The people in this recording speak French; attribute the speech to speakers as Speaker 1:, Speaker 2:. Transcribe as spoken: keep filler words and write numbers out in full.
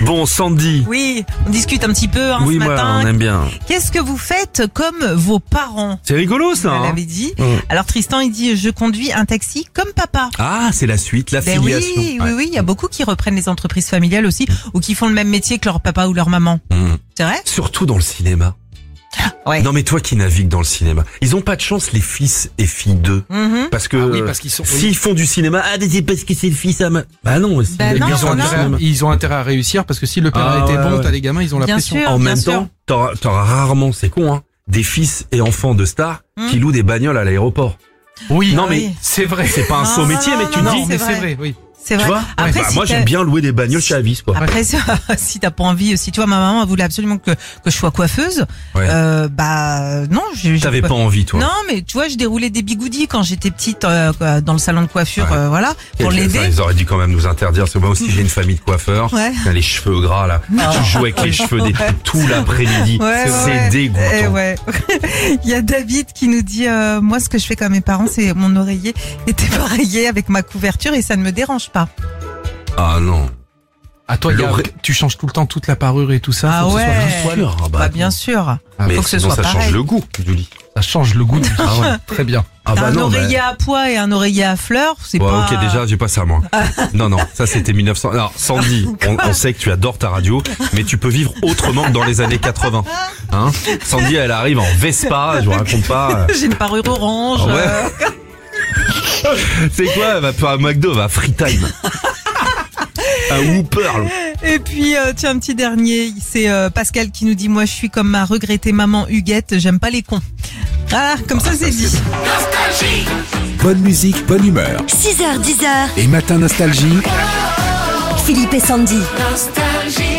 Speaker 1: Bon, Sandy.
Speaker 2: Oui, on discute un petit peu hein,
Speaker 1: Oui,
Speaker 2: ce
Speaker 1: moi,
Speaker 2: matin.
Speaker 1: on aime bien.
Speaker 2: Qu'est-ce que vous faites comme vos parents?
Speaker 1: C'est rigolo, ça.
Speaker 2: Elle
Speaker 1: hein
Speaker 2: avait dit.
Speaker 1: Mmh.
Speaker 2: Alors Tristan, il dit, je conduis un taxi comme papa.
Speaker 1: Ah, c'est la suite, la
Speaker 2: Ben
Speaker 1: filiation.
Speaker 2: oui,
Speaker 1: Ouais.
Speaker 2: oui, oui, il y a beaucoup qui reprennent les entreprises familiales aussi, ou qui font le même métier que leur papa ou leur maman.
Speaker 1: Mmh.
Speaker 2: C'est vrai?
Speaker 1: Surtout dans le cinéma.
Speaker 2: Ouais.
Speaker 1: Non, mais toi qui navigues dans le cinéma, ils ont pas de chance, les fils et filles d'eux.
Speaker 2: Mhm.
Speaker 1: Parce que,
Speaker 3: Ah oui, parce qu'ils sont-
Speaker 1: s'ils font du cinéma, ah, mais c'est parce que c'est le fils à ma... Bah non, c'est
Speaker 2: Bah non,
Speaker 3: Ils ont,
Speaker 2: non.
Speaker 3: intérêt à, ils ont intérêt à réussir parce que si le père
Speaker 1: Ah,
Speaker 3: a été
Speaker 1: ouais,
Speaker 3: bon,
Speaker 1: ouais.
Speaker 3: t'as les gamins, ils ont la
Speaker 2: Bien
Speaker 3: pression.
Speaker 2: sûr.
Speaker 1: En
Speaker 2: bien
Speaker 1: même
Speaker 2: sûr.
Speaker 1: temps, t'auras, t'auras rarement, c'est con, hein, des fils et enfants de stars
Speaker 2: Mmh.
Speaker 1: qui louent des bagnoles à l'aéroport.
Speaker 3: Oui,
Speaker 1: Non,
Speaker 2: Ah
Speaker 1: mais
Speaker 2: oui.
Speaker 3: c'est vrai.
Speaker 1: c'est pas un
Speaker 2: Non,
Speaker 1: saut
Speaker 2: non,
Speaker 1: métier,
Speaker 2: non,
Speaker 1: mais
Speaker 2: non,
Speaker 1: tu
Speaker 2: non,
Speaker 1: te dis,
Speaker 2: c'est
Speaker 3: mais
Speaker 2: vrai.
Speaker 3: c'est vrai, oui.
Speaker 2: C'est
Speaker 1: tu
Speaker 2: vrai.
Speaker 1: vois?
Speaker 2: Après,
Speaker 1: Bah,
Speaker 2: si
Speaker 1: moi,
Speaker 2: t'as-
Speaker 1: j'aime bien louer des bagnoles chez Avis, quoi.
Speaker 2: Après, si si t'as pas envie, si tu vois, ma maman, elle voulait absolument que, que je sois coiffeuse,
Speaker 1: Ouais.
Speaker 2: euh, bah, non, j'ai, j'ai
Speaker 1: T'avais pas envie, toi.
Speaker 2: Non, mais tu vois, je déroulais des bigoudis quand j'étais petite, euh, dans le salon de coiffure,
Speaker 1: Ouais.
Speaker 2: euh, voilà, pour
Speaker 1: Quel-
Speaker 2: l'aider.
Speaker 1: enfin, Ils auraient dû quand même nous interdire, parce que moi aussi j'ai une famille de coiffeurs.
Speaker 2: Ouais.
Speaker 1: T'as les cheveux gras là. Tu joues avec les cheveux des trucs tout l'après-midi.
Speaker 2: Ouais,
Speaker 1: c'est
Speaker 2: ouais.
Speaker 1: dégoûtant.
Speaker 2: Eh ouais. Il y a David qui nous dit, euh, moi, ce que je fais comme mes parents, c'est mon oreiller était pareillé avec ma couverture et ça ne me dérange pas.
Speaker 1: Ah non.
Speaker 3: À toi, il y a-
Speaker 1: L'oré-
Speaker 3: tu changes tout le temps toute la parure et tout ça.
Speaker 2: Ah
Speaker 3: faut que ce soit
Speaker 2: ouais.
Speaker 3: juste poil.
Speaker 1: Ah bah,
Speaker 2: Bah, bien sûr.
Speaker 3: Ah,
Speaker 1: mais
Speaker 2: faut que ce
Speaker 1: sinon
Speaker 2: soit
Speaker 1: ça
Speaker 2: pareil.
Speaker 1: change le goût du lit.
Speaker 3: Ça change le goût. Du... Ah ouais, très bien.
Speaker 1: Ah
Speaker 2: T'as
Speaker 1: bah
Speaker 2: un
Speaker 1: non. bah-
Speaker 2: oreiller à pois et un oreiller à fleurs, c'est
Speaker 1: Ouais,
Speaker 2: pas...
Speaker 1: ok, déjà, j'ai pas ça, moi. non, non, ça, c'était mille neuf cents. Alors, Sandy, on, on sait que tu adores ta radio, mais tu peux vivre autrement que dans les années quatre-vingts. Hein? Sandy, elle arrive en Vespa, je vous raconte pas.
Speaker 2: J'ai une parure orange.
Speaker 1: Ah ouais.
Speaker 2: euh,
Speaker 1: C'est quoi? Elle va pas à McDo, elle va à Freetime. Un Whooper. là.
Speaker 2: Et puis, euh, tiens, un petit dernier, c'est euh, Pascal qui nous dit, moi, je suis comme ma regrettée maman Huguette, j'aime pas les cons. Voilà, comme ça, c'est dit.
Speaker 4: Bonne musique, bonne humeur.
Speaker 5: six heures, dix heures,
Speaker 4: Et Matin Nostalgie.
Speaker 5: Philippe et Sandy.
Speaker 6: Nostalgie.